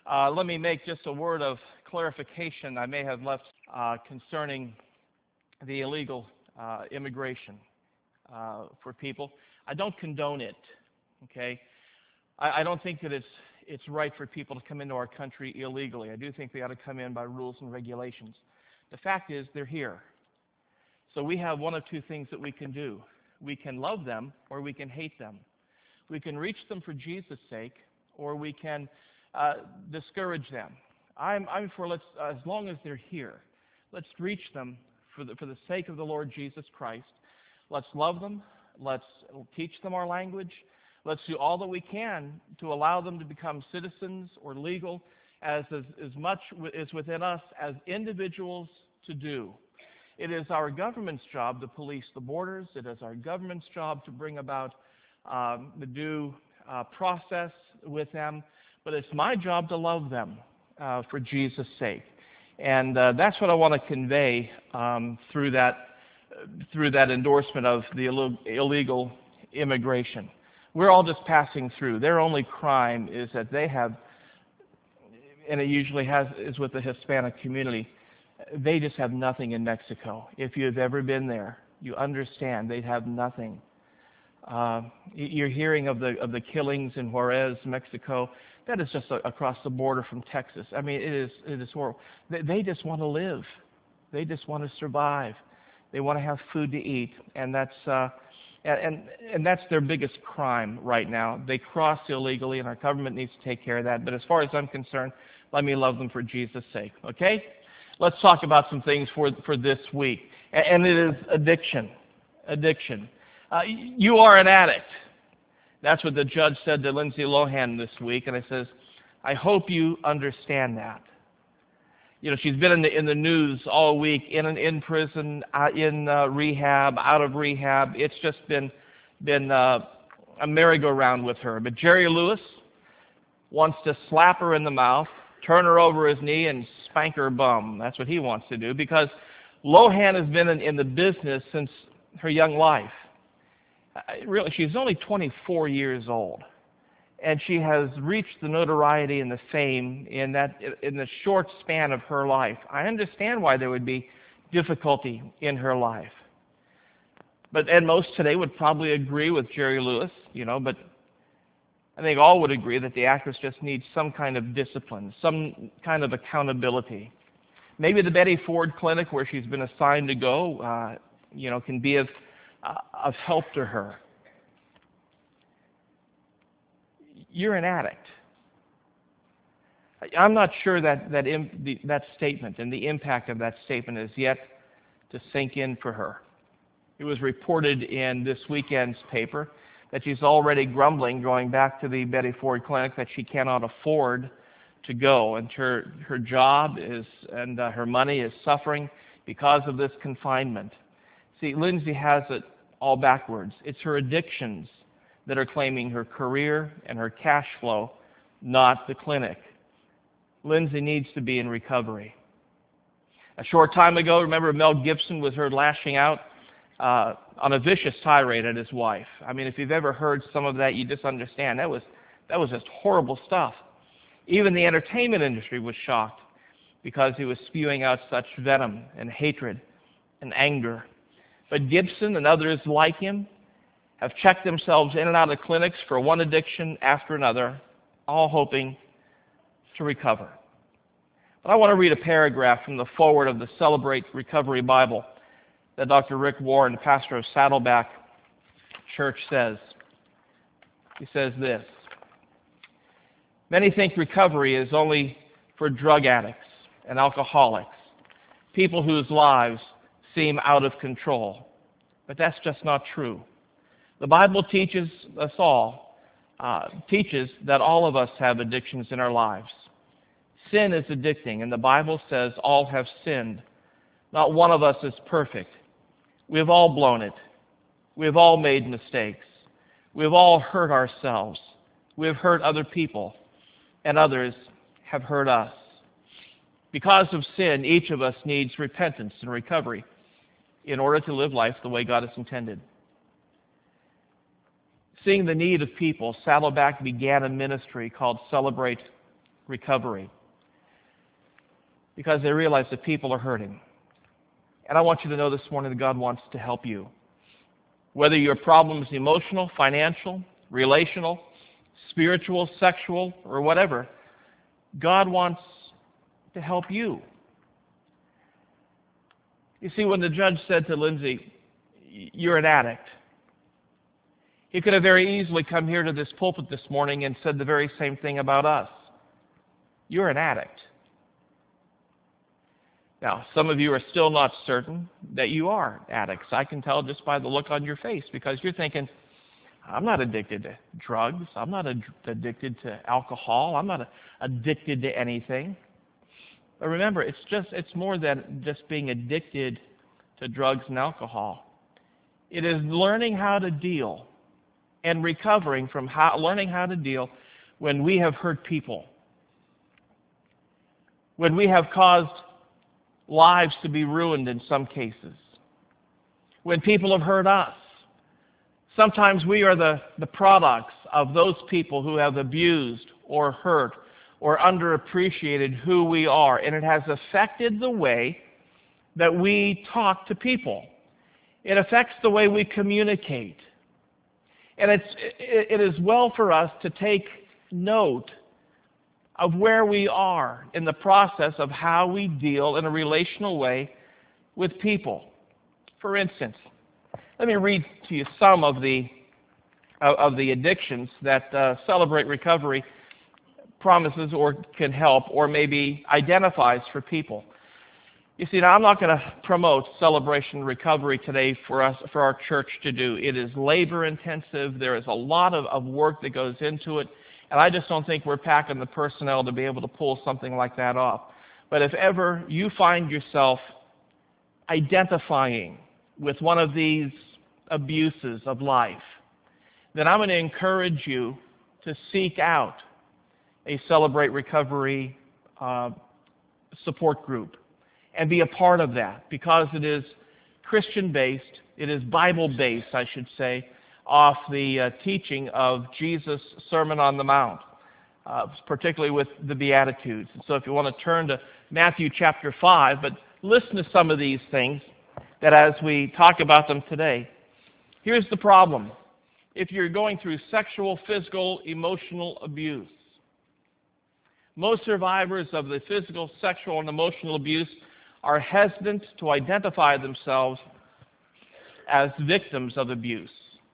Let me make just a word of clarification I may have left concerning the illegal immigration for people. I don't condone it, okay? I don't think that it's right for people to come into our country illegally. I do think they ought to come in by rules and regulations. The fact is, they're here. So we have one of two things that we can do. We can love them or we can hate them. We can reach them for Jesus' sake, or we can discourage them. I'm for as long as they're here, let's reach them for the sake of the Lord Jesus Christ. Let's love them. Let's teach them our language. Let's do all that we can to allow them to become citizens or legal as much is within us as individuals to do. It is our government's job to police the borders. It is our government's job to bring about the due process with them. But it's my job to love them for Jesus' sake. And that's what I want to convey through that endorsement of the illegal immigration. We're all just passing through. Their only crime is that they have, and it usually is with the Hispanic community, they just have nothing in Mexico. If you've ever been there, you understand they have nothing. You're hearing of the killings in Juarez, Mexico. That is just across the border from Texas. I mean, it is horrible. They just want to live. They just want to survive. They want to have food to eat, and that's their biggest crime right now. They cross illegally, and our government needs to take care of that. But as far as I'm concerned, let me love them for Jesus' sake. Okay? Let's talk about some things for this week, and it is addiction. Addiction. You are an addict. That's what the judge said to Lindsay Lohan this week, and I says, I hope you understand that. You know, she's been in the news all week, in prison, in rehab, out of rehab. It's just been a merry-go-round with her. But Jerry Lewis wants to slap her in the mouth, turn her over his knee, and spank her bum. That's what he wants to do, because Lohan has been in the business since her young life. Really, she's only 24 years old, and she has reached the notoriety and the fame in the short span of her life. I understand why there would be difficulty in her life, and most today would probably agree with Jerry Lewis, but I think all would agree that the actress just needs some kind of discipline, some kind of accountability. Maybe the Betty Ford Clinic, where she's been assigned to go, can be of help to her. You're an addict. I'm not sure that statement and the impact of that statement is yet to sink in for her. It was reported in this weekend's paper that she's already grumbling, going back to the Betty Ford Clinic, that she cannot afford to go, and her job and her money is suffering because of this confinement. See, Lindsay has it all backwards. It's her addictions that are claiming her career and her cash flow, not the clinic. Lindsay needs to be in recovery. A short time ago, remember, Mel Gibson was heard lashing out on a vicious tirade at his wife. I mean, if you've ever heard some of that, you just understand. That was just horrible stuff. Even the entertainment industry was shocked because he was spewing out such venom and hatred and anger. But Gibson and others like him have checked themselves in and out of clinics for one addiction after another, all hoping to recover. But I want to read a paragraph from the foreword of the Celebrate Recovery Bible that Dr. Rick Warren, pastor of Saddleback Church, says. He says this: many think recovery is only for drug addicts and alcoholics, people whose lives seem out of control. But that's just not true. The Bible teaches us all, teaches that all of us have addictions in our lives. Sin is addicting, and the Bible says all have sinned. Not one of us is perfect. We have all blown it. We have all made mistakes. We have all hurt ourselves. We have hurt other people, and others have hurt us. Because of sin, each of us needs repentance and recovery in order to live life the way God has intended. Seeing the need of people, Saddleback began a ministry called Celebrate recovery because they realize that people are hurting. And I want you to know this morning that God wants to help you. Whether your problem is emotional, financial, relational, spiritual, sexual, or whatever, God wants to help you. You see, when the judge said to Lindsay, "You're an addict," he could have very easily come here to this pulpit this morning and said the very same thing about us. You're an addict. Now, some of you are still not certain that you are addicts. I can tell just by the look on your face, because you're thinking, I'm not addicted to drugs. I'm not addicted to alcohol. I'm not addicted to anything. But remember, it's more than just being addicted to drugs and alcohol. It is learning how to deal and recovering from learning how to deal when we have hurt people, when we have caused lives to be ruined in some cases, when people have hurt us. Sometimes we are the products of those people who have abused or hurt or underappreciated who we are, and it has affected the way that we talk to people. It affects the way we communicate. And it is well for us to take note of where we are in the process of how we deal in a relational way with people. For instance, let me read to you some of the addictions that Celebrate Recovery promises or can help or maybe identifies for people. You see, now I'm not going to promote Celebration Recovery today for our church to do. It is labor intensive. There is a lot of work that goes into it. And I just don't think we're packing the personnel to be able to pull something like that off. But if ever you find yourself identifying with one of these abuses of life, then I'm going to encourage you to seek out a Celebrate Recovery support group and be a part of that, because it is Christian-based, it is Bible-based, I should say, off the teaching of Jesus' Sermon on the Mount, particularly with the Beatitudes. And so if you want to turn to Matthew chapter 5, but listen to some of these things that as we talk about them today. Here's the problem. If you're going through sexual, physical, emotional abuse, most survivors of the physical, sexual, and emotional abuse are hesitant to identify themselves as victims of abuse.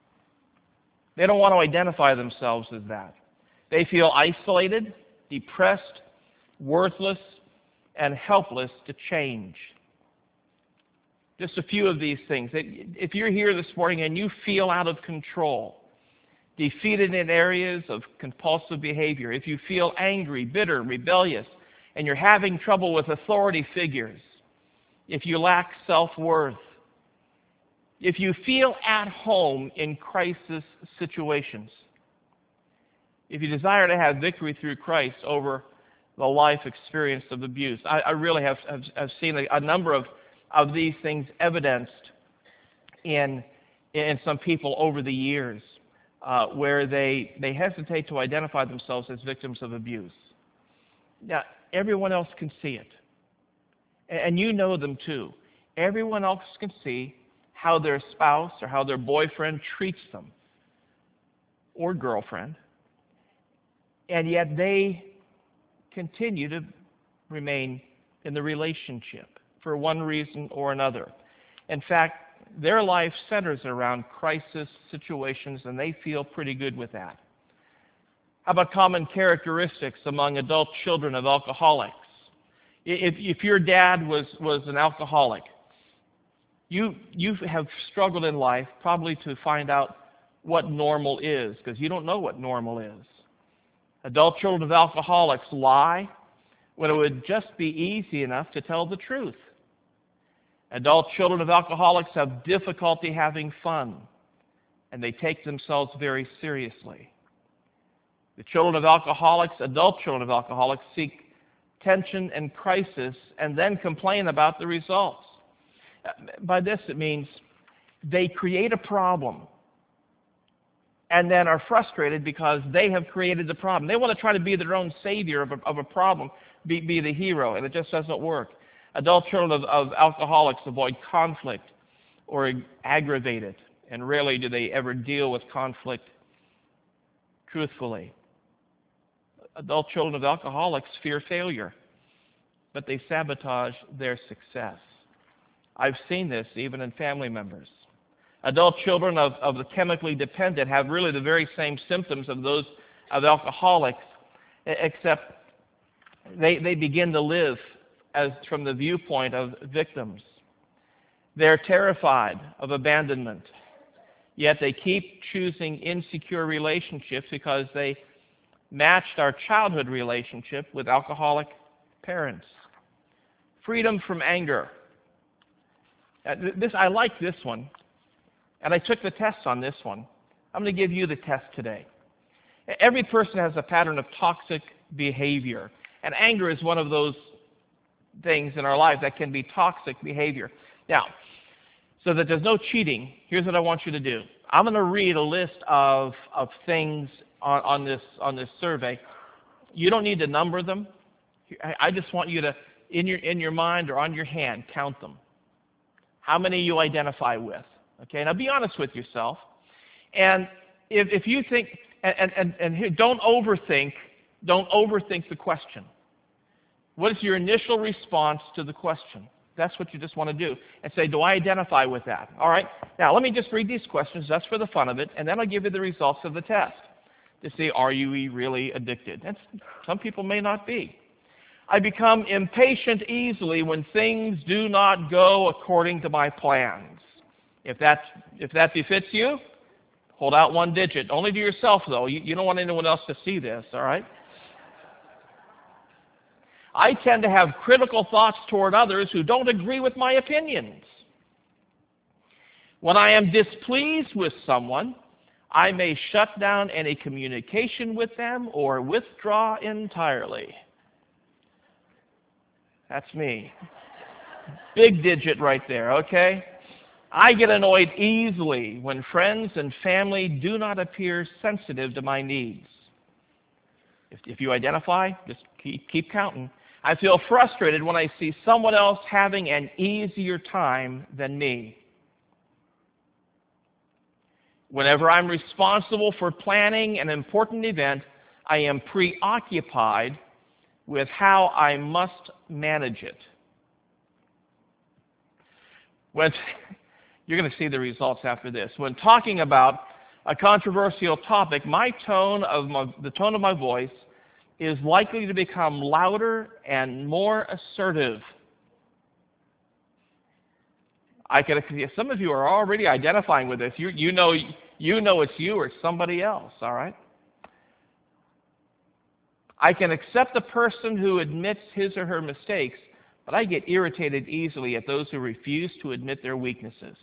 They don't want to identify themselves as that. They feel isolated, depressed, worthless, and helpless to change. Just a few of these things. If you're here this morning and you feel out of control, defeated in areas of compulsive behavior, if you feel angry, bitter, rebellious, and you're having trouble with authority figures, if you lack self-worth, if you feel at home in crisis situations, if you desire to have victory through Christ over the life experience of abuse, I really have seen a number of these things evidenced in some people over the years, where they hesitate to identify themselves as victims of abuse. Now, everyone else can see it, and you know them too. Everyone else can see how their spouse or how their boyfriend treats them, or girlfriend, and yet they continue to remain in the relationship for one reason or another. In fact, their life centers around crisis situations, and they feel pretty good with that. How about common characteristics among adult children of alcoholics? If your dad was an alcoholic, you have struggled in life probably to find out what normal is, because you don't know what normal is. Adult children of alcoholics lie when it would just be easy enough to tell the truth. Adult children of alcoholics have difficulty having fun, and they take themselves very seriously. The children of alcoholics, adult children of alcoholics, seek tension and crisis and then complain about the results. By this it means they create a problem and then are frustrated because they have created the problem. They want to try to be their own savior of a problem, be the hero, and it just doesn't work. Adult children of alcoholics avoid conflict or aggravate it, and rarely do they ever deal with conflict truthfully. Adult children of alcoholics fear failure, but they sabotage their success. I've seen this even in family members. Adult children of the chemically dependent have really the very same symptoms of those of alcoholics, except they begin to live as from the viewpoint of victims. They're terrified of abandonment, yet they keep choosing insecure relationships because they matched our childhood relationship with alcoholic parents. Freedom from anger. I like this one, and I took the test on this one. I'm going to give you the test today. Every person has a pattern of toxic behavior, and anger is one of those things in our lives that can be toxic behavior. Now, so that there's no cheating, here's what I want you to do. I'm going to read a list of things on this survey. You don't need to number them. I just want you to, in your mind or on your hand, count them. How many you identify with? Okay, now be honest with yourself. And if you think, and here, don't overthink the question. What is your initial response to the question? That's what you just want to do. And say, do I identify with that? All right. Now, let me just read these questions just for the fun of it, and then I'll give you the results of the test to see, are you really addicted? And some people may not be. I become impatient easily when things do not go according to my plans. If that befits you, hold out one digit. Only to yourself, though. You don't want anyone else to see this, all right? I tend to have critical thoughts toward others who don't agree with my opinions. When I am displeased with someone, I may shut down any communication with them or withdraw entirely. That's me. Big digit right there, okay? I get annoyed easily when friends and family do not appear sensitive to my needs. If you identify, just keep counting. I feel frustrated when I see someone else having an easier time than me. Whenever I'm responsible for planning an important event, I am preoccupied with how I must manage it. You're going to see the results after this. When talking about a controversial topic, the tone of my voice is likely to become louder and more assertive. Some of you are already identifying with this. You know it's you or somebody else, all right? I can accept a person who admits his or her mistakes, but I get irritated easily at those who refuse to admit their weaknesses.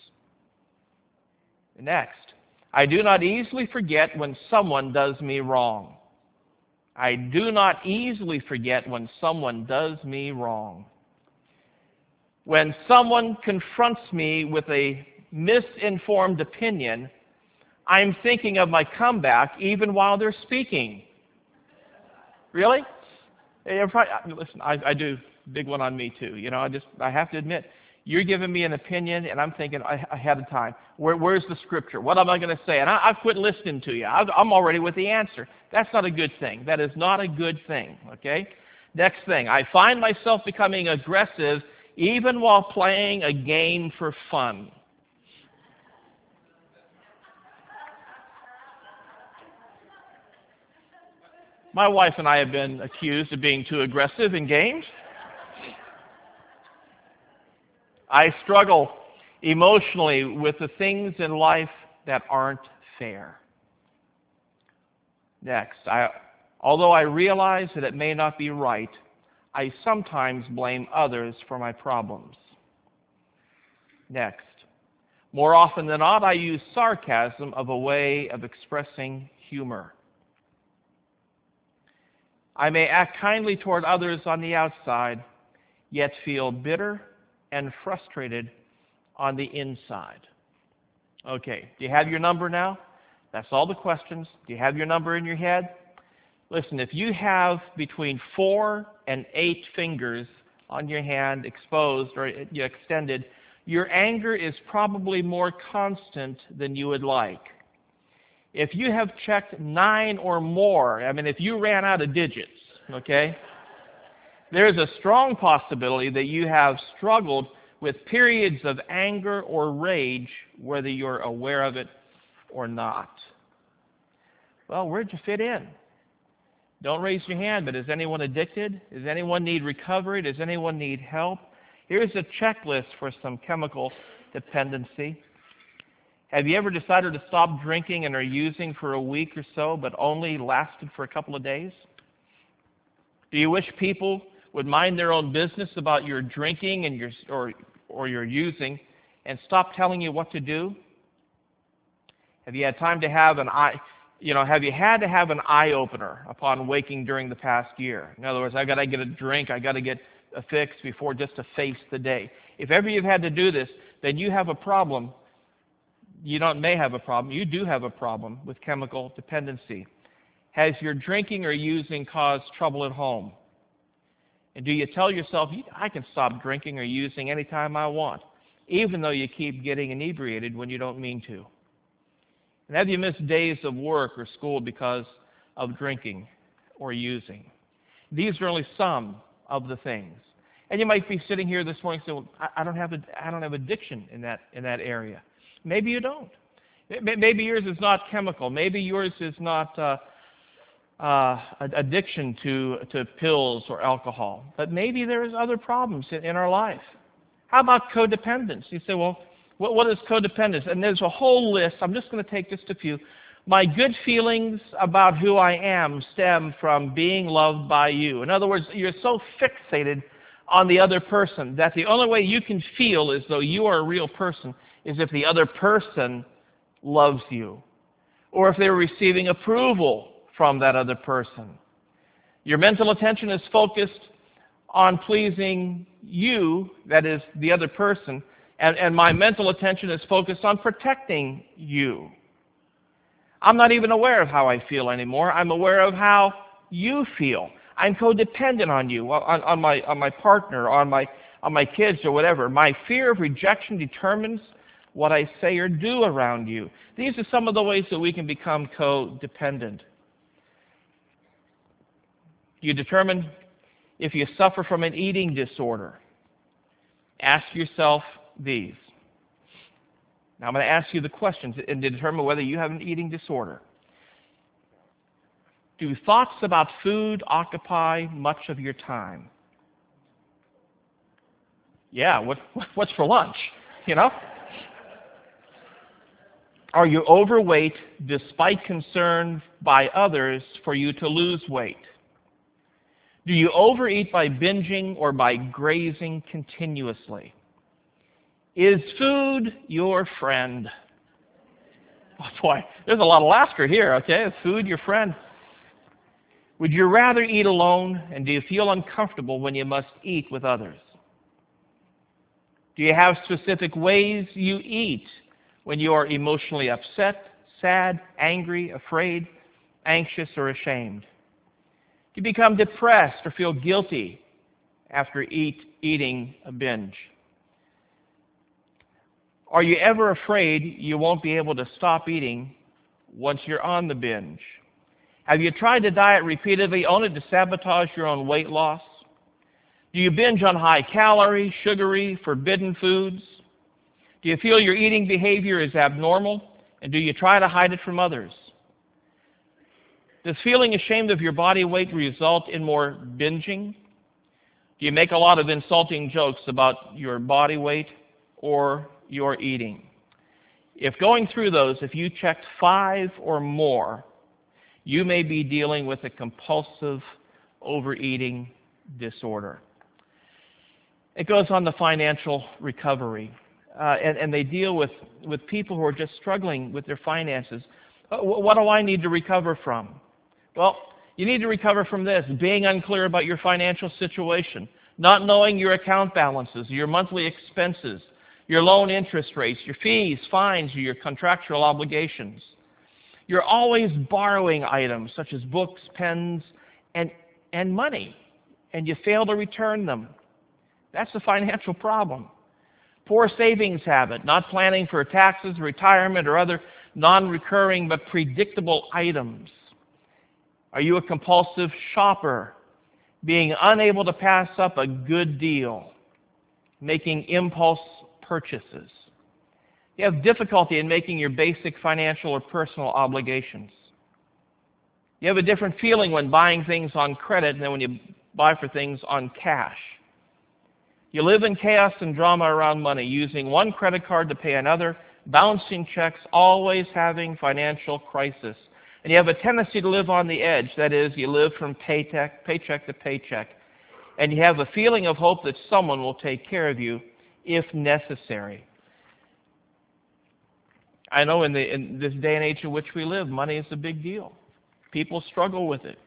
Next, I do not easily forget when someone does me wrong. I do not easily forget when someone does me wrong. When someone confronts me with a misinformed opinion, I'm thinking of my comeback even while they're speaking. Really? Listen, I do. Big one on me too. I have to admit, you're giving me an opinion, and I'm thinking ahead of time. Where's the scripture? What am I going to say? And I've quit listening to you. I'm already with the answer. That's not a good thing. That is not a good thing, okay? Next thing, I find myself becoming aggressive even while playing a game for fun. My wife and I have been accused of being too aggressive in games. I struggle emotionally with the things in life that aren't fair. Next, although I realize that it may not be right, I sometimes blame others for my problems. Next, more often than not, I use sarcasm as a way of expressing humor. I may act kindly toward others on the outside, yet feel bitter and frustrated on the inside. Okay, do you have your number now? That's all the questions. Do you have your number in your head? Listen, if you have between 4 and 8 fingers on your hand exposed or extended, your anger is probably more constant than you would like. If you have checked 9 or more, if you ran out of digits, okay, there's a strong possibility that you have struggled with periods of anger or rage, whether you're aware of it or not. Well, where'd you fit in? Don't raise your hand, but is anyone addicted? Does anyone need recovery? Does anyone need help? Here's a checklist for some chemical dependency. Have you ever decided to stop drinking and are using for a week or so, but only lasted for a couple of days? Do you wish people would mind their own business about your drinking and your using and stop telling you what to do? Have you had time to have have you had to have an eye opener upon waking during the past year? In other words, I got to get a drink, I got to get a fix before just to face the day. If ever you've had to do this, then you have a problem. You may have a problem. You do have a problem with chemical dependency. Has your drinking or using caused trouble at home? And do you tell yourself, I can stop drinking or using anytime I want, even though you keep getting inebriated when you don't mean to? And have you missed days of work or school because of drinking or using? These are only some of the things. And you might be sitting here this morning saying, well, I don't have addiction in that area. Maybe you don't. Maybe yours is not chemical. Maybe yours is not addiction to pills or alcohol. But maybe there's other problems in our life. How about codependence? You say, well, what is codependence? And there's a whole list. I'm just going to take just a few. My good feelings about who I am stem from being loved by you. In other words, you're so fixated on the other person that the only way you can feel as though you are a real person is if the other person loves you, or if they're receiving approval from that other person. Your mental attention is focused on pleasing you, that is the other person, and my mental attention is focused on protecting you. I'm not even aware of how I feel anymore. I'm aware of how you feel. I'm codependent on you, on my partner, on my kids or whatever. My fear of rejection determines what I say or do around you. These are some of the ways that we can become codependent. You determine if you suffer from an eating disorder. Ask yourself these. Now I'm going to ask you the questions and determine whether you have an eating disorder. Do thoughts about food occupy much of your time? Yeah, what's for lunch? You know? Are you overweight despite concern by others for you to lose weight? Do you overeat by binging or by grazing continuously? Is food your friend? Oh boy, there's a lot of laughter here, okay? Is food your friend? Would you rather eat alone, and do you feel uncomfortable when you must eat with others? Do you have specific ways you eat when you are emotionally upset, sad, angry, afraid, anxious, or ashamed? Do you become depressed or feel guilty after eating a binge? Are you ever afraid you won't be able to stop eating once you're on the binge? Have you tried to diet repeatedly only to sabotage your own weight loss? Do you binge on high-calorie, sugary, forbidden foods? Do you feel your eating behavior is abnormal, and do you try to hide it from others? Does feeling ashamed of your body weight result in more binging? Do you make a lot of insulting jokes about your body weight or your eating? If going through those, if you checked 5 or more, you may be dealing with a compulsive overeating disorder. It goes on to financial recovery, and they deal with people who are just struggling with their finances. What do I need to recover from? Well, you need to recover from this: being unclear about your financial situation, not knowing your account balances, your monthly expenses, your loan interest rates, your fees, fines, or your contractual obligations. You're always borrowing items such as books, pens, and money, and you fail to return them. That's a financial problem. Poor savings habit, not planning for taxes, retirement, or other non-recurring but predictable items. Are you a compulsive shopper, being unable to pass up a good deal, making impulse purchases? You have difficulty in making your basic financial or personal obligations. You have a different feeling when buying things on credit than when you buy for things on cash. You live in chaos and drama around money, using one credit card to pay another, bouncing checks, always having financial crisis. And you have a tendency to live on the edge. That is, you live from paycheck to paycheck. And you have a feeling of hope that someone will take care of you if necessary. I know in this day and age in which we live, money is a big deal. People struggle with it.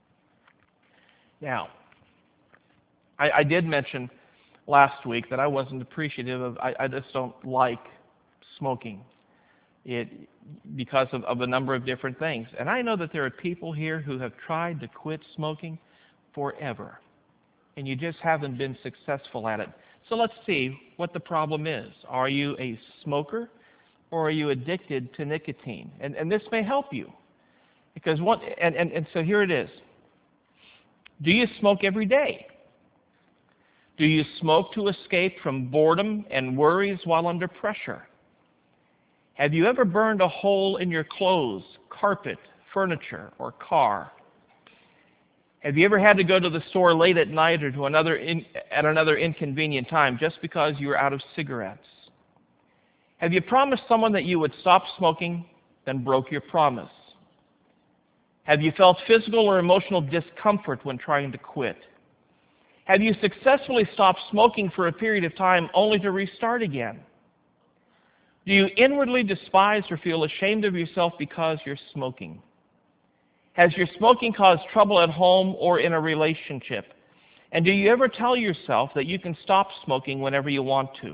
Now, I did mention last week that I wasn't appreciative of, I just don't like smoking because of a number of different things. And I know that there are people here who have tried to quit smoking forever, and you just haven't been successful at it. So let's see what the problem is. Are you a smoker, or are you addicted to nicotine? And this may help you. Because so here it is. Do you smoke every day? Do you smoke to escape from boredom and worries while under pressure? Have you ever burned a hole in your clothes, carpet, furniture, or car? Have you ever had to go to the store late at night or at another inconvenient time just because you were out of cigarettes? Have you promised someone that you would stop smoking, then broke your promise? Have you felt physical or emotional discomfort when trying to quit? Have you successfully stopped smoking for a period of time only to restart again? Do you inwardly despise or feel ashamed of yourself because you're smoking? Has your smoking caused trouble at home or in a relationship? And do you ever tell yourself that you can stop smoking whenever you want to?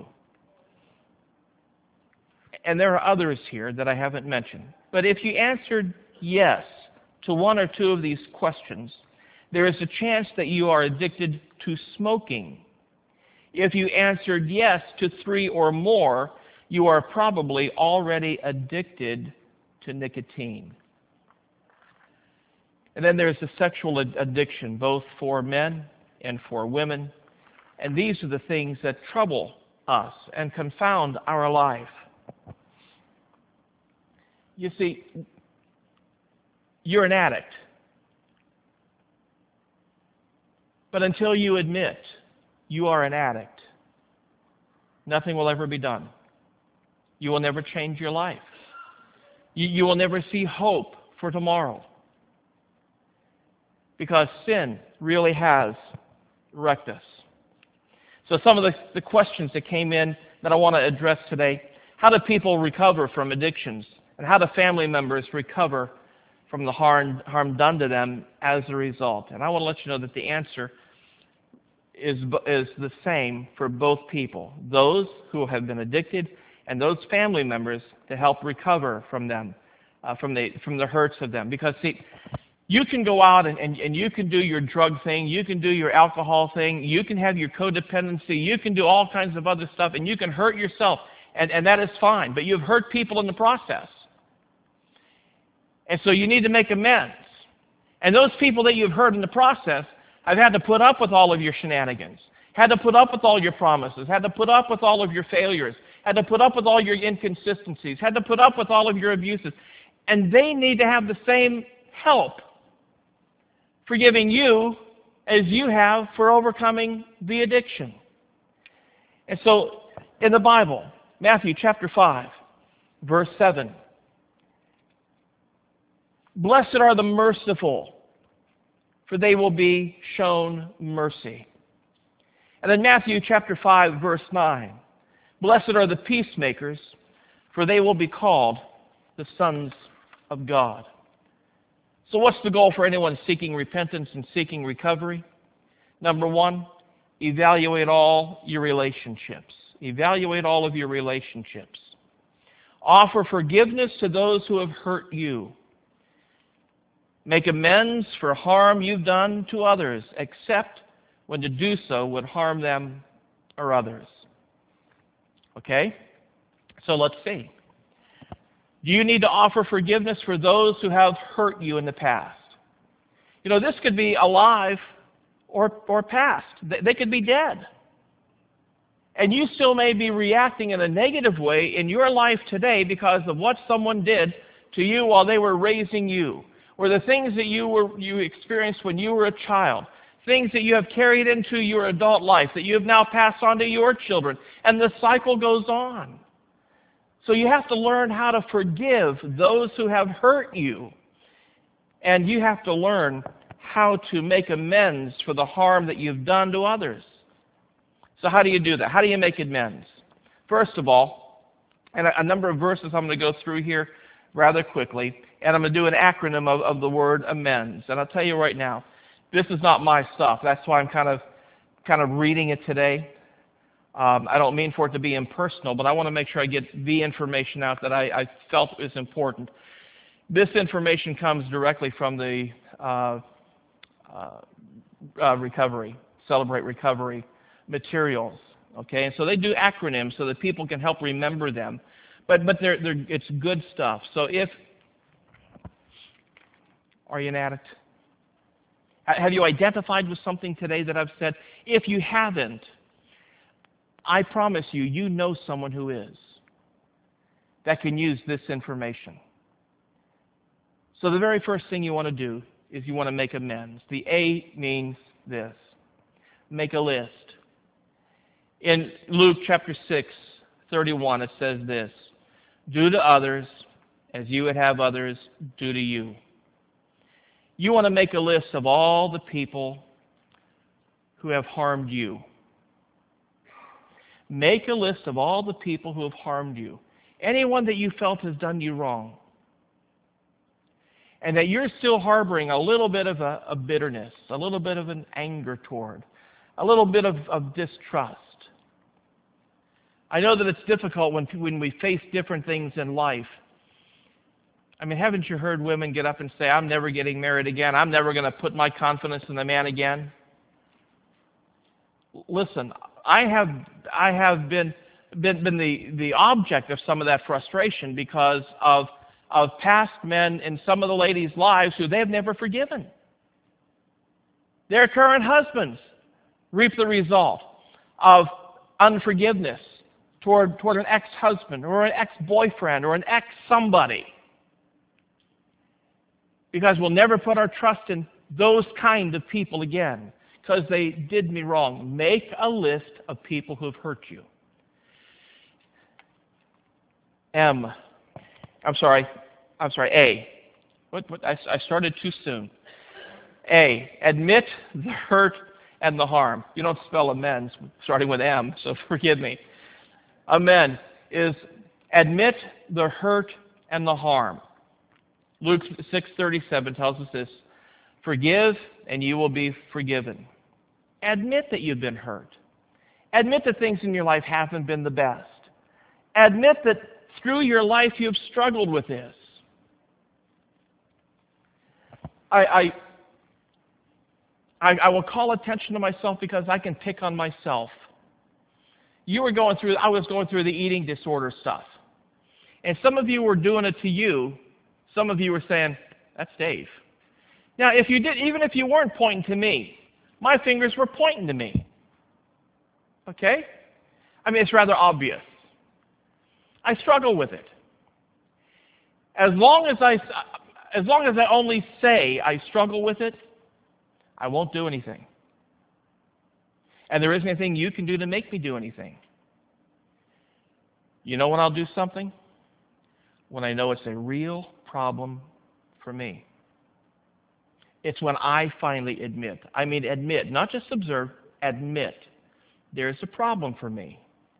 And there are others here that I haven't mentioned. But if you answered yes to one or two of these questions, there is a chance that you are addicted to smoking. If you answered yes to 3 or more, you are probably already addicted to nicotine. And then there's the sexual addiction, both for men and for women. And these are the things that trouble us and confound our life. You see, you're an addict. But until you admit you are an addict, nothing will ever be done. You will never change your life. You will never see hope for tomorrow. Because sin really has wrecked us. So some of the questions that came in that I want to address today: how do people recover from addictions? And how do family members recover from the harm done to them as a result? And I want to let you know that the answer is the same for both people, those who have been addicted and those family members to help recover from them, from the hurts of them. Because see, you can go out and you can do your drug thing, you can do your alcohol thing, you can have your codependency, you can do all kinds of other stuff, and you can hurt yourself, and that is fine, but you've hurt people in the process. And so you need to make amends. And those people that you've hurt in the process have had to put up with all of your shenanigans, had to put up with all your promises, had to put up with all of your failures, had to put up with all your inconsistencies, had to put up with all of your abuses. And they need to have the same help forgiving you as you have for overcoming the addiction. And so in the Bible, Matthew chapter 5, verse 7, "Blessed are the merciful, for they will be shown mercy." And then Matthew chapter 5, verse 9, "Blessed are the peacemakers, for they will be called the sons of God." So what's the goal for anyone seeking repentance and seeking recovery? Number one, evaluate all your relationships. Evaluate all of your relationships. Offer forgiveness to those who have hurt you. Make amends for harm you've done to others, except when to do so would harm them or others. Okay? So let's see. Do you need to offer forgiveness for those who have hurt you in the past? You know, this could be alive or past. They could be dead. And you still may be reacting in a negative way in your life today because of what someone did to you while they were raising you, or the things that you experienced when you were a child, things that you have carried into your adult life that you have now passed on to your children, and the cycle goes on. So you have to learn how to forgive those who have hurt you, and you have to learn how to make amends for the harm that you've done to others. So how do you do that? How do you make amends? First of all, and a number of verses I'm going to go through here rather quickly, and I'm going to do an acronym of the word amends. And I'll tell you right now, this is not my stuff. That's why I'm kind of reading it today. I don't mean for it to be impersonal, but I want to make sure I get the information out that I felt is important. This information comes directly from the recovery, Celebrate Recovery materials. Okay, and so they do acronyms so that people can help remember them. But it's good stuff. So are you an addict? Have you identified with something today that I've said? If you haven't, I promise you, you know someone who is, that can use this information. So the very first thing you want to do is you want to make amends. The A means this. Make a list. In Luke chapter 6:31, it says this: do to others as you would have others do to you. You want to make a list of all the people who have harmed you. Make a list of all the people who have harmed you. Anyone that you felt has done you wrong. And that you're still harboring a little bit of a bitterness, a little bit of an anger toward, a little bit of distrust. I know that it's difficult when we face different things in life. I mean, haven't you heard women get up and say, I'm never getting married again. I'm never going to put my confidence in a man again. Listen, I have been the object of some of that frustration because of past men in some of the ladies' lives who they have never forgiven. Their current husbands reap the result of unforgiveness toward an ex-husband or an ex-boyfriend or an ex-somebody. Because we'll never put our trust in those kind of people again because they did me wrong. Make a list of people who have hurt you. A. I started too soon. A, admit the hurt and the harm. You don't spell amends starting with M, so forgive me. Amend is admit the hurt and the harm. Luke 6:37 tells us this: forgive and you will be forgiven. Admit that you've been hurt. Admit that things in your life haven't been the best. Admit that through your life you've struggled with this. I will call attention to myself because I can pick on myself. I was going through the eating disorder stuff. And some of you were doing it to you. Some of you were saying, that's Dave. Now, even if you weren't pointing to me, my fingers were pointing to me. Okay? I mean, it's rather obvious. I struggle with it. As long as I only say I struggle with it, I won't do anything. And there isn't anything you can do to make me do anything. You know when I'll do something? When I know it's a real problem for me. It's when I finally admit, not just observe, admit, there's a problem for me.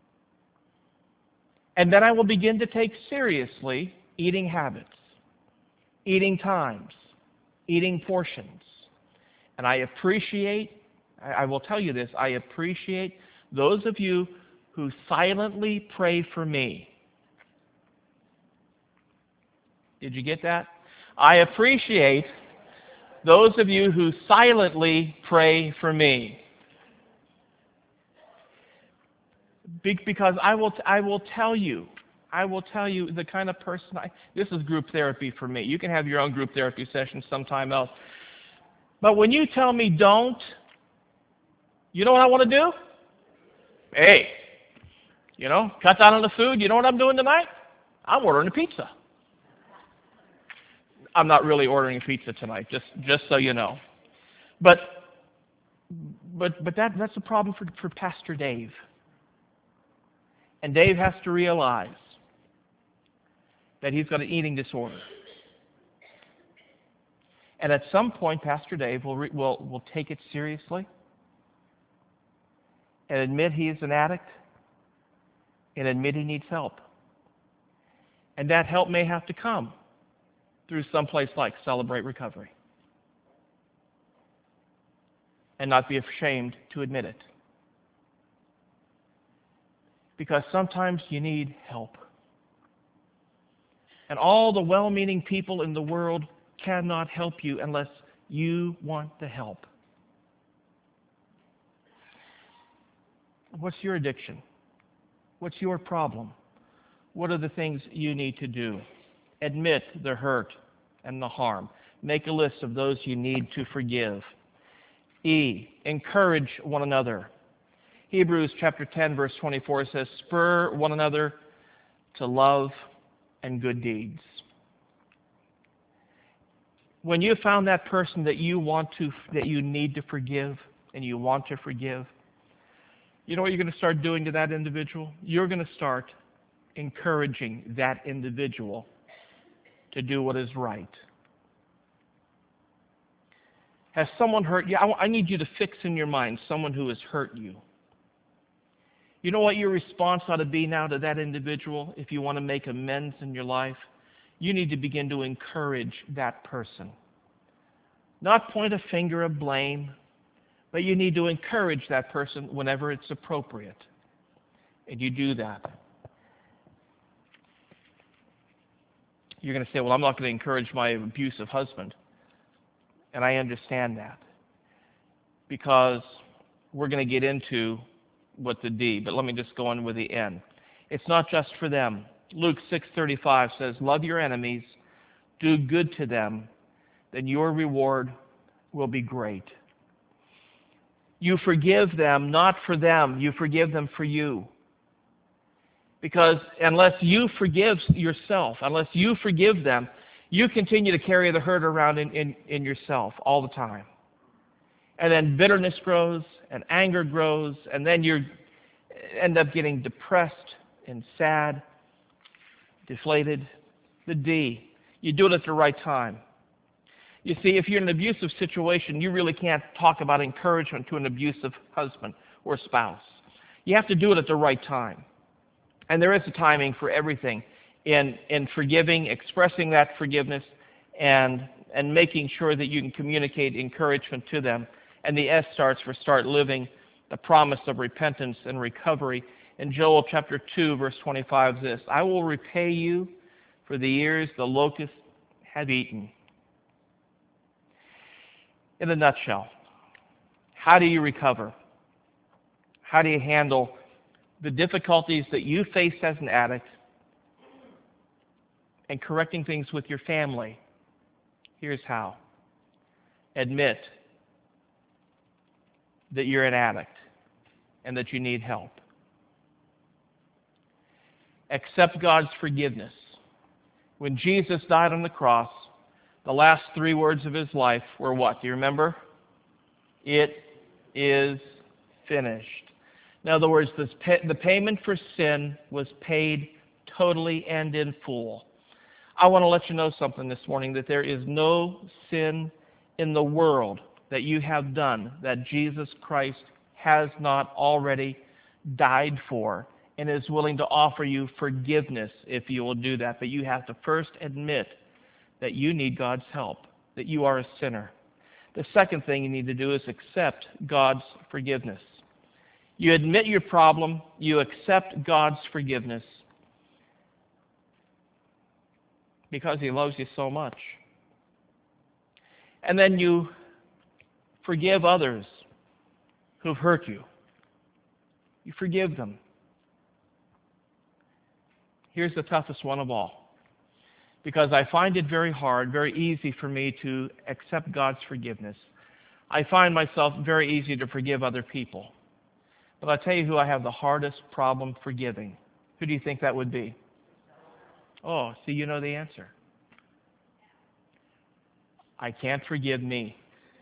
And then I will begin to take seriously eating habits, eating times, eating portions. And I will tell you this, I appreciate those of you who silently pray for me. Did you get that? I appreciate those of you who silently pray for me. Because I will tell you the kind of person this is group therapy for me. You can have your own group therapy session sometime else. But when you tell me don't, you know what I want to do? Hey, cut down on the food. You know what I'm doing tonight? I'm ordering a pizza. I'm not really ordering a pizza tonight, just so you know. But that's a problem for Pastor Dave. And Dave has to realize that he's got an eating disorder. And at some point, Pastor Dave will take it seriously and admit he is an addict and admit he needs help. And that help may have to come through someplace like Celebrate Recovery. And not be ashamed to admit it. Because sometimes you need help. And all the well-meaning people in the world cannot help you unless you want the help. What's your addiction? What's your problem? What are the things you need to do? Admit the hurt and the harm. Make a list of those you need to forgive. E, encourage one another. Hebrews chapter 10, verse 24 says, spur one another to love and good deeds. When you found that person that you need to forgive and you want to forgive, you know what you're going to start doing to that individual? You're going to start encouraging that individual to do what is right. Has someone hurt you? I need you to fix in your mind someone who has hurt you. You know what your response ought to be now to that individual if you want to make amends in your life? You need to begin to encourage that person. Not point a finger of blame, but you need to encourage that person whenever it's appropriate. And you do that. You're going to say, well, I'm not going to encourage my abusive husband. And I understand that. Because we're going to get into what the D, but let me just go on with the N. It's not just for them. Luke 6:35 says, love your enemies, do good to them, then your reward will be great. You forgive them not for them, you forgive them for you. Because unless you forgive yourself, unless you forgive them, you continue to carry the hurt around in yourself all the time. And then bitterness grows, and anger grows, and then you end up getting depressed and sad, deflated. The D, you do it at the right time. You see, if you're in an abusive situation, you really can't talk about encouragement to an abusive husband or spouse. You have to do it at the right time. And there is a timing for everything in forgiving, expressing that forgiveness, and making sure that you can communicate encouragement to them. And the S starts for start living the promise of repentance and recovery. In Joel chapter 2, verse 25 is this, I will repay you for the years the locusts have eaten. In a nutshell, how do you recover? How do you handle the difficulties that you face as an addict and correcting things with your family? Here's how. Admit that you're an addict and that you need help. Accept God's forgiveness. When Jesus died on the cross, the last 3 words of his life were what? Do you remember? It is finished. In other words, the payment for sin was paid totally and in full. I want to let you know something this morning, that there is no sin in the world that you have done that Jesus Christ has not already died for and is willing to offer you forgiveness if you will do that. But you have to first admit that you need God's help, that you are a sinner. The second thing you need to do is accept God's forgiveness. You admit your problem, you accept God's forgiveness, because He loves you so much. And then you forgive others who've hurt you. You forgive them. Here's the toughest one of all, because I find it very hard, very easy for me to accept God's forgiveness. I find myself very easy to forgive other people. But I'll tell you who I have the hardest problem forgiving. Who do you think that would be? Oh, see, you know the answer. I can't forgive me.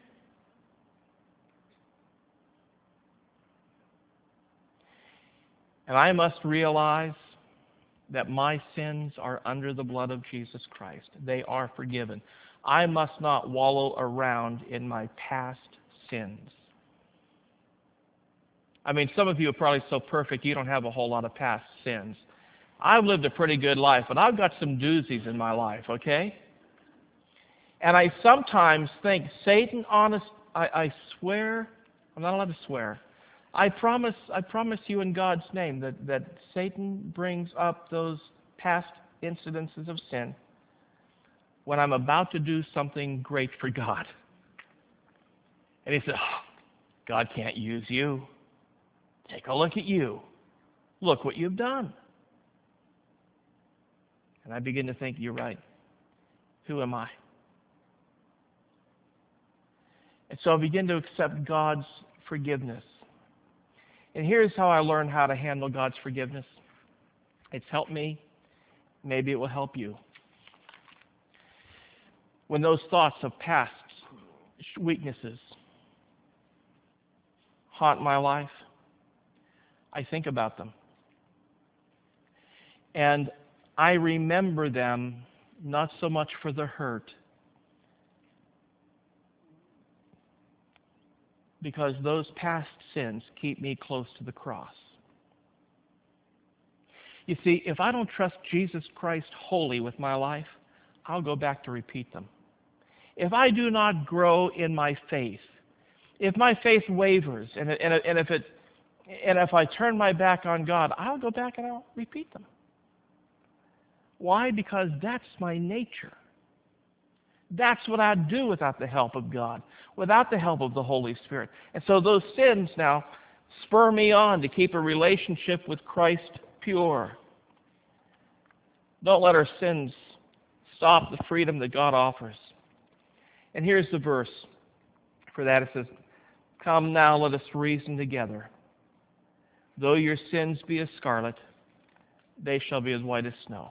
And I must realize that my sins are under the blood of Jesus Christ. They are forgiven. I must not wallow around in my past sins. I mean, some of you are probably so perfect you don't have a whole lot of past sins. I've lived a pretty good life, but I've got some doozies in my life, okay? And I sometimes think, Satan, honest, I swear, I'm not allowed to swear. I promise you in God's name that Satan brings up those past incidences of sin when I'm about to do something great for God. And he says, oh, God can't use you. Take a look at you. Look what you've done. And I begin to think, you're right. Who am I? And so I begin to accept God's forgiveness. And here's how I learned how to handle God's forgiveness. It's helped me. Maybe it will help you. When those thoughts of past weaknesses haunt my life, I think about them. And I remember them not so much for the hurt, because those past sins keep me close to the cross. You see, if I don't trust Jesus Christ wholly with my life, I'll go back to repeat them. If I do not grow in my faith, if my faith wavers, and if I turn my back on God, I'll go back and I'll repeat them. Why? Because that's my nature. That's what I'd do without the help of God, without the help of the Holy Spirit. And so those sins now spur me on to keep a relationship with Christ pure. Don't let our sins stop the freedom that God offers. And here's the verse for that. It says, come now, let us reason together. Though your sins be as scarlet, they shall be as white as snow.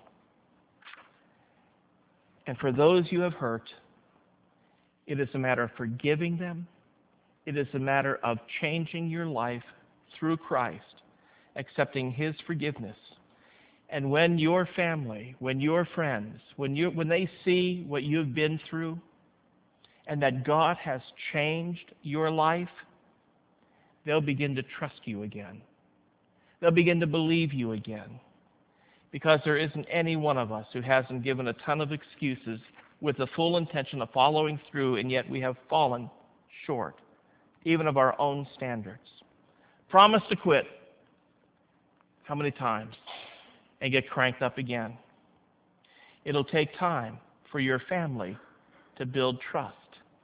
And for those you have hurt, it is a matter of forgiving them. It is a matter of changing your life through Christ, accepting His forgiveness. And when your family, when your friends, when they see what you've been through, and that God has changed your life, they'll begin to trust you again. They'll begin to believe you again. Because there isn't any one of us who hasn't given a ton of excuses with the full intention of following through, and yet we have fallen short, even of our own standards. Promise to quit. How many times? And get cranked up again. It'll take time for your family to build trust.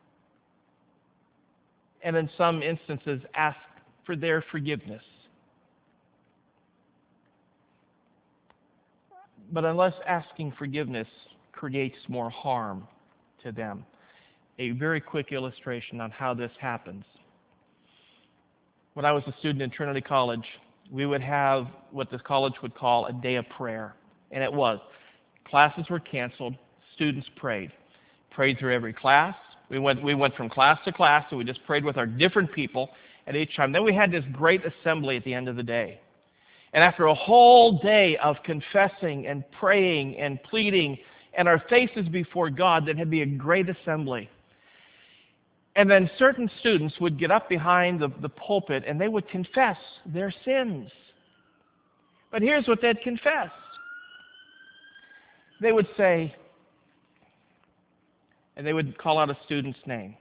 And in some instances, ask for their forgiveness. But unless asking forgiveness creates more harm to them, a very quick illustration on how this happens. When I was a student in Trinity College, we would have what this college would call a day of prayer. And it was. Classes were canceled. Students prayed. Prayed through every class. We went from class to class, so we just prayed with our different people at each time. Then we had this great assembly at the end of the day. And after a whole day of confessing and praying and pleading and our faces before God, that had be a great assembly. And then certain students would get up behind the pulpit and they would confess their sins. But here's what they'd confess. They would say, and they would call out a student's name.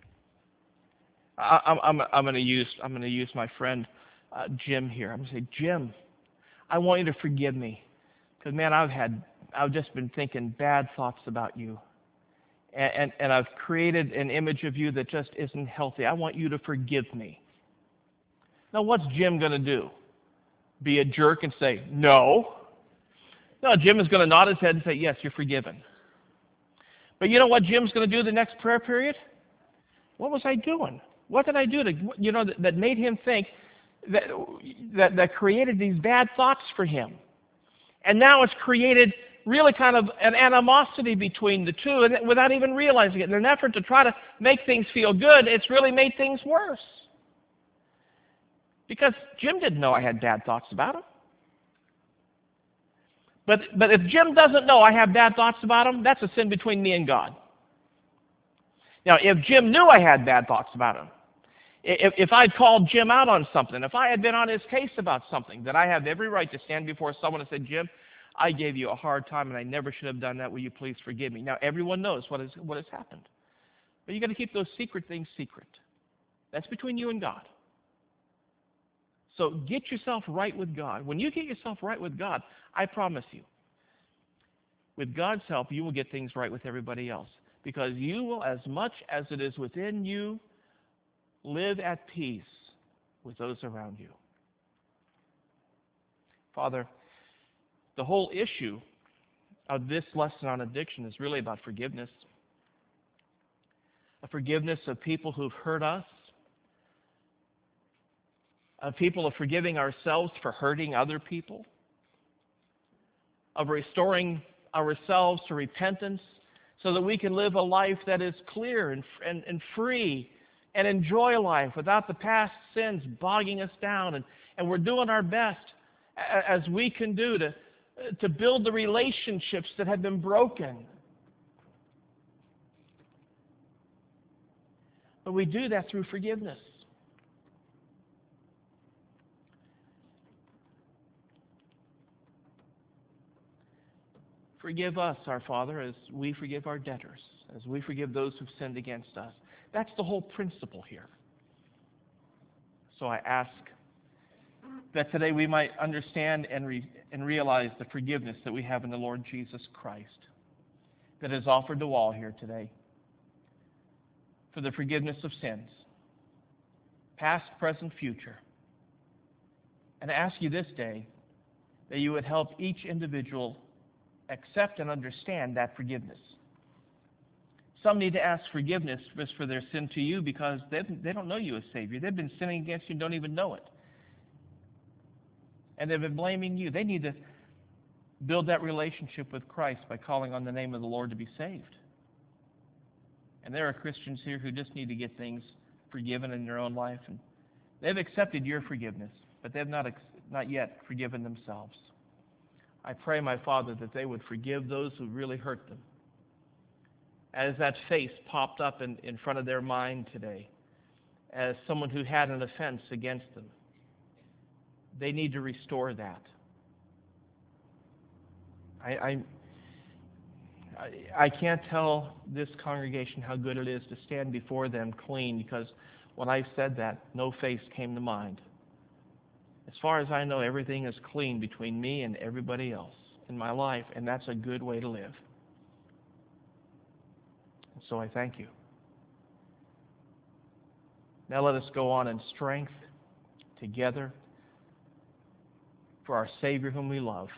I'm going to use my friend Jim here. I'm going to say, Jim, I want you to forgive me, because man, I've had I've just been thinking bad thoughts about you. And I've created an image of you that just isn't healthy. I want you to forgive me. Now, what's Jim going to do? Be a jerk and say, no? No, Jim is going to nod his head and say, yes, you're forgiven. But you know what Jim's going to do the next prayer period? What was I doing? What did I do that made him think, that created these bad thoughts for him? And now it's created really kind of an animosity between the two, and without even realizing it. In an effort to try to make things feel good, it's really made things worse. Because Jim didn't know I had bad thoughts about him. But if Jim doesn't know I have bad thoughts about him, that's a sin between me and God. Now, if Jim knew I had bad thoughts about him, if I'd called Jim out on something, if I had been on his case about something, that I have every right to stand before someone and say, Jim, I gave you a hard time and I never should have done that. Will you please forgive me? Now, everyone knows what has happened. But you've got to keep those secret things secret. That's between you and God. So get yourself right with God. When you get yourself right with God, I promise you, with God's help, you will get things right with everybody else. Because you will, as much as it is within you, live at peace with those around you. Father, the whole issue of this lesson on addiction is really about forgiveness. A forgiveness of people who've hurt us, of people of forgiving ourselves for hurting other people, of restoring ourselves to repentance so that we can live a life that is clear and free and enjoy life without the past sins bogging us down. And we're doing our best as we can do to build the relationships that have been broken. But we do that through forgiveness. Forgive us, our Father, as we forgive our debtors, as we forgive those who've sinned against us. That's the whole principle here. So I ask that today we might understand and realize the forgiveness that we have in the Lord Jesus Christ, that is offered to all here today, for the forgiveness of sins, past, present, future. And I ask you this day that you would help each individual accept and understand that forgiveness. Some need to ask forgiveness just for their sin to you because they don't know you as Savior. They've been sinning against you and don't even know it. And they've been blaming you. They need to build that relationship with Christ by calling on the name of the Lord to be saved. And there are Christians here who just need to get things forgiven in their own life. And they've accepted your forgiveness, but they've not yet forgiven themselves. I pray, my Father, that they would forgive those who really hurt them. As that face popped up in front of their mind today, as someone who had an offense against them, they need to restore that. I can't tell this congregation how good it is to stand before them clean, because when I said that, no face came to mind. As far as I know, everything is clean between me and everybody else in my life, and that's a good way to live. So I thank you. Now let us go on in strength together for our Savior whom we love.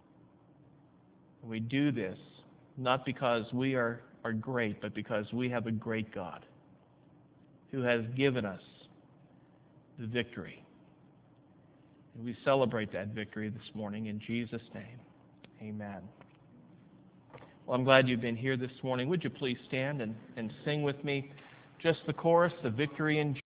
We do this not because we are great, but because we have a great God who has given us the victory. And we celebrate that victory this morning in Jesus' name. Amen. Well, I'm glad you've been here this morning. Would you please stand and sing with me just the chorus, the victory in Jesus?